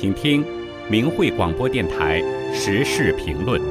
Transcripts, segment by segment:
请听明慧广播电台时事评论。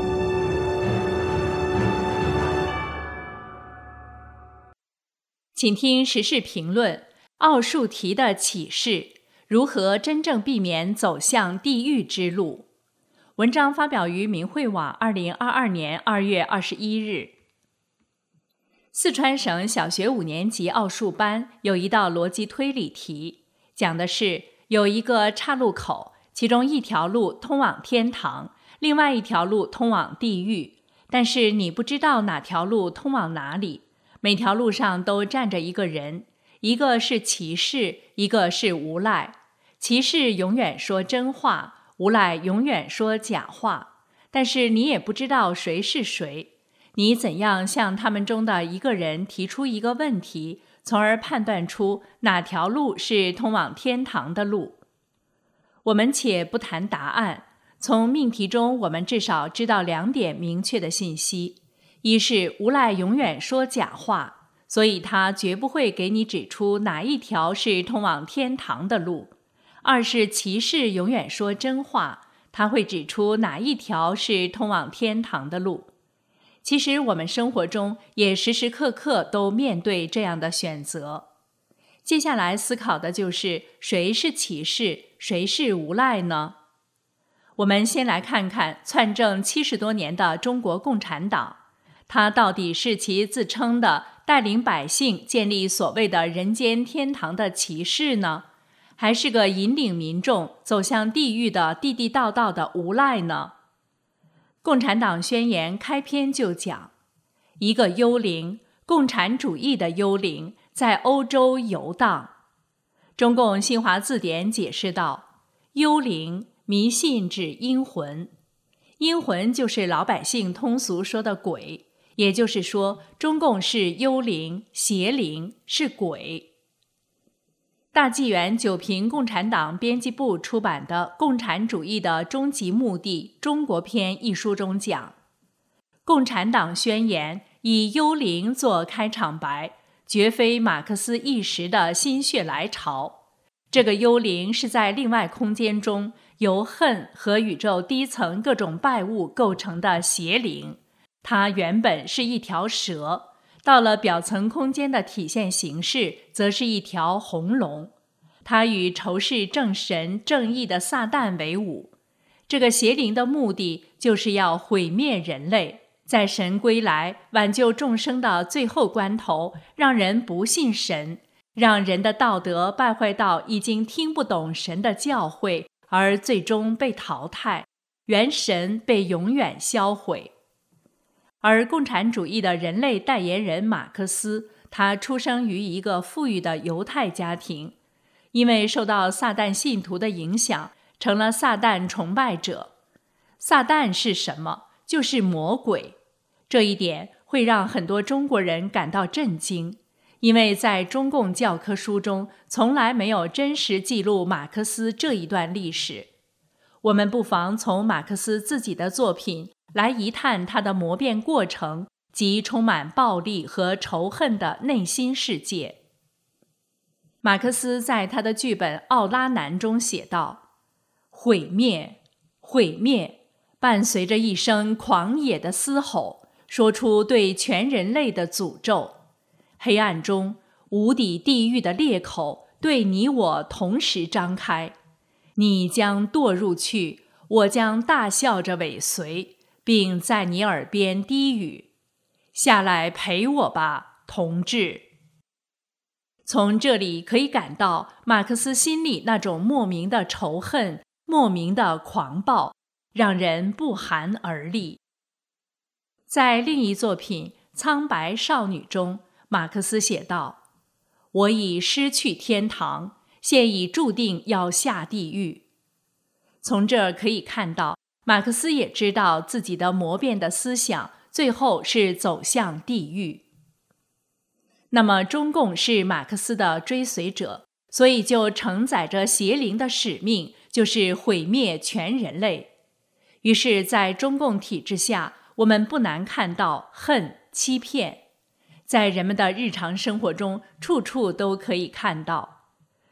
请听时事评论：奥数题的启示，如何真正避免走向地狱之路？文章发表于明慧网2022年2月21日。四川省小学5年级奥数班有一道逻辑推理题，讲的是有一个岔路口，其中一条路通往天堂，另外一条路通往地狱，但是你不知道哪条路通往哪里。每条路上都站着一个人，一个是骑士，一个是无赖。骑士永远说真话，无赖永远说假话，但是你也不知道谁是谁。你怎样向他们中的一个人提出一个问题，从而判断出哪条路是通往天堂的路？我们且不谈答案，从命题中我们至少知道2点明确的信息：一是无赖永远说假话，所以他绝不会给你指出哪一条是通往天堂的路；二是骑士永远说真话，他会指出哪一条是通往天堂的路。其实我们生活中也时时刻刻都面对这样的选择。接下来思考的就是谁是骑士，谁是无赖呢？我们先来看看篡政70多年的中国共产党，他到底是其自称的带领百姓建立所谓的人间天堂的骑士呢，还是个引领民众走向地狱的地地道道的无赖呢？共产党宣言开篇就讲，一个幽灵，共产主义的幽灵，在欧洲游荡。中共新华字典解释道，幽灵，迷信指阴魂。阴魂就是老百姓通俗说的鬼，也就是说，中共是幽灵、邪灵，是鬼。大纪元九评共产党编辑部出版的《共产主义的终极目的：中国篇》一书中讲，共产党宣言以幽灵做开场白，绝非马克思一时的心血来潮。这个幽灵是在另外空间中由恨和宇宙低层各种败物构成的邪灵，它原本是一条蛇，到了表层空间的体现形式则是一条红龙，它与仇视正神正义的撒旦为伍。这个邪灵的目的就是要毁灭人类，在神归来挽救众生的最后关头，让人不信神，让人的道德败坏到已经听不懂神的教诲，而最终被淘汰，元神被永远销毁。而共产主义的人类代言人马克思，他出生于一个富裕的犹太家庭，因为受到撒旦信徒的影响，成了撒旦崇拜者。撒旦是什么？就是魔鬼。这一点会让很多中国人感到震惊，因为在中共教科书中从来没有真实记录马克思这一段历史。我们不妨从马克思自己的作品来一探他的魔变过程及充满暴力和仇恨的内心世界。马克思在他的剧本《奥拉南》中写道：毁灭，毁灭，伴随着一声狂野的嘶吼，说出对全人类的诅咒。黑暗中，无底地狱的裂口对你我同时张开，你将堕入去，我将大笑着尾随，并在你耳边低语：下来陪我吧，同志。从这里可以感到马克思心里那种莫名的仇恨，莫名的狂暴，让人不寒而栗。在另一作品《苍白少女》中，马克思写道：我已失去天堂，现已注定要下地狱。从这儿可以看到，马克思也知道自己的魔变的思想最后是走向地狱。那么中共是马克思的追随者，所以就承载着邪灵的使命，就是毁灭全人类。于是在中共体制下，我们不难看到恨、欺骗，在人们的日常生活中处处都可以看到。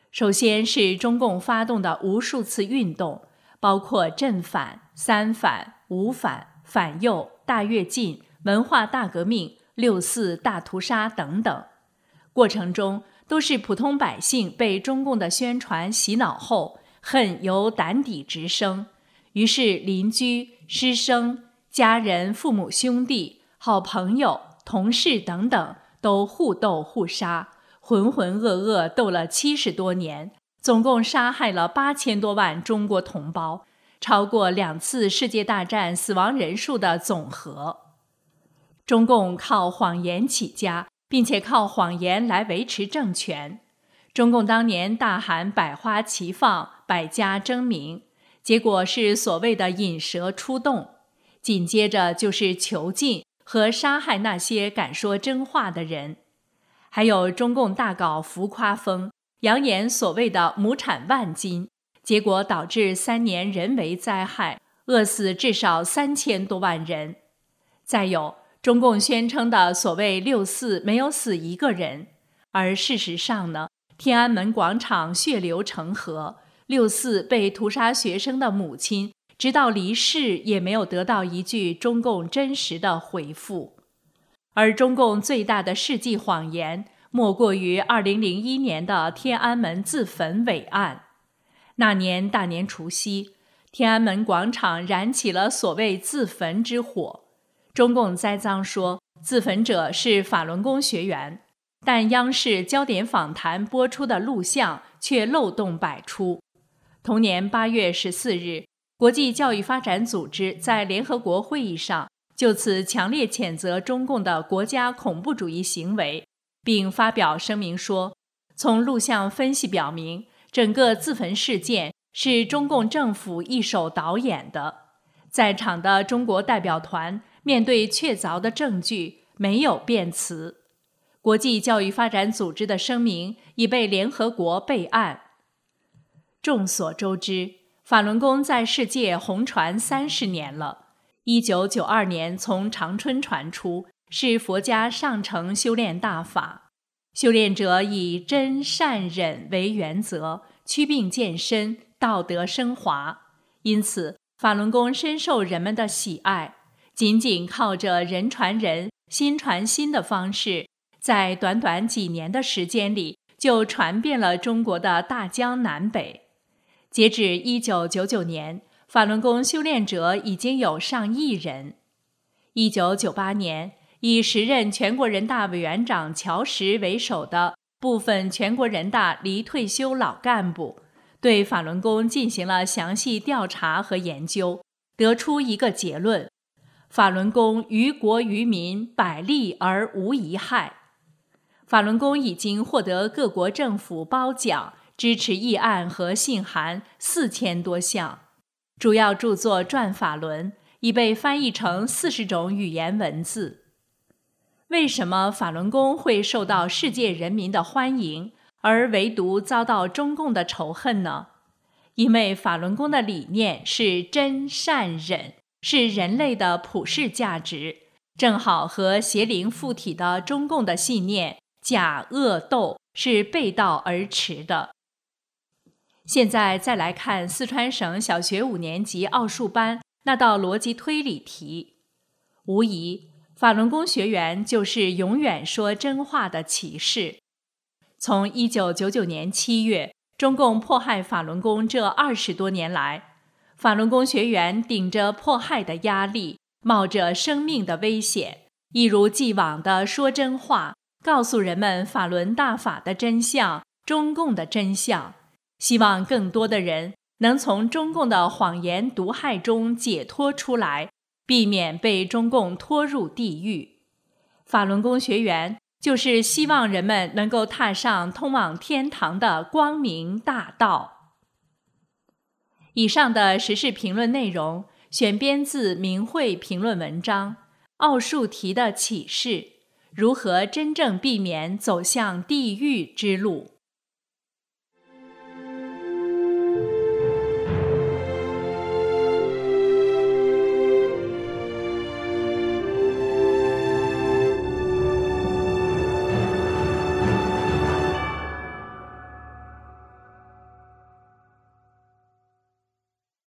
首先是中共发动的无数次运动，包括镇反、三反、五反、反右、大跃进、文化大革命、六四大屠杀等等。过程中都是普通百姓被中共的宣传洗脑后，恨由胆底直生，于是邻居、师生、家人、父母兄弟、好朋友、同事等等都互斗互杀，浑浑噩噩斗了70多年，总共杀害了8000多万中国同胞，超过2次世界大战死亡人数的总和。中共靠谎言起家，并且靠谎言来维持政权。中共当年大喊百花齐放，百家争鸣，结果是所谓的引蛇出洞，紧接着就是囚禁和杀害那些敢说真话的人。还有中共大搞浮夸风，扬言所谓的亩产万斤，结果导致3年人为灾害，饿死至少3000多万人。再有中共宣称的所谓六四没有死一个人，而事实上呢，天安门广场血流成河，六四被屠杀学生的母亲直到离世也没有得到一句中共真实的回复。而中共最大的世纪谎言莫过于2001年的天安门自焚伟案。那年大年除夕，天安门广场燃起了所谓自焚之火，中共栽赃说自焚者是法轮功学员，但央视焦点访谈播出的录像却漏洞百出。同年8月14日，国际教育发展组织在联合国会议上就此强烈谴责中共的国家恐怖主义行为，并发表声明说，从录像分析表明，整个自焚事件是中共政府一手导演的。在场的中国代表团面对确凿的证据，没有辩词。国际教育发展组织的声明已被联合国备案。众所周知，法轮功在世界红传30年了。1992年从长春传出，是佛家上乘修炼大法，修炼者以真善忍为原则，祛病健身，道德升华。因此法轮功深受人们的喜爱，仅仅靠着人传人心传心的方式，在短短几年的时间里就传遍了中国的大江南北。截止1999年，法轮功修炼者已经有上亿人。1998年，以时任全国人大委员长乔石为首的部分全国人大离退休老干部对法轮功进行了详细调查和研究，得出一个结论：法轮功于国于民百利而无一害。法轮功已经获得各国政府褒奖、支持议案和信函4000多项，主要著作《转法轮》已被翻译成40种语言文字。为什么法轮功会受到世界人民的欢迎，而唯独遭到中共的仇恨呢？因为法轮功的理念是真善忍，是人类的普世价值，正好和邪灵附体的中共的信念假恶斗是背道而驰的。现在再来看四川省小学5年级奥数班那道逻辑推理题，无疑法轮功学员就是永远说真话的骑士。从1999年7月中共迫害法轮功这20多年来，法轮功学员顶着迫害的压力，冒着生命的危险，一如既往地说真话，告诉人们法轮大法的真相，中共的真相，希望更多的人能从中共的谎言毒害中解脱出来，避免被中共拖入地狱。法轮功学员就是希望人们能够踏上通往天堂的光明大道。以上的时事评论内容选编自明慧评论文章《奥数题的启示：如何真正避免走向地狱之路》。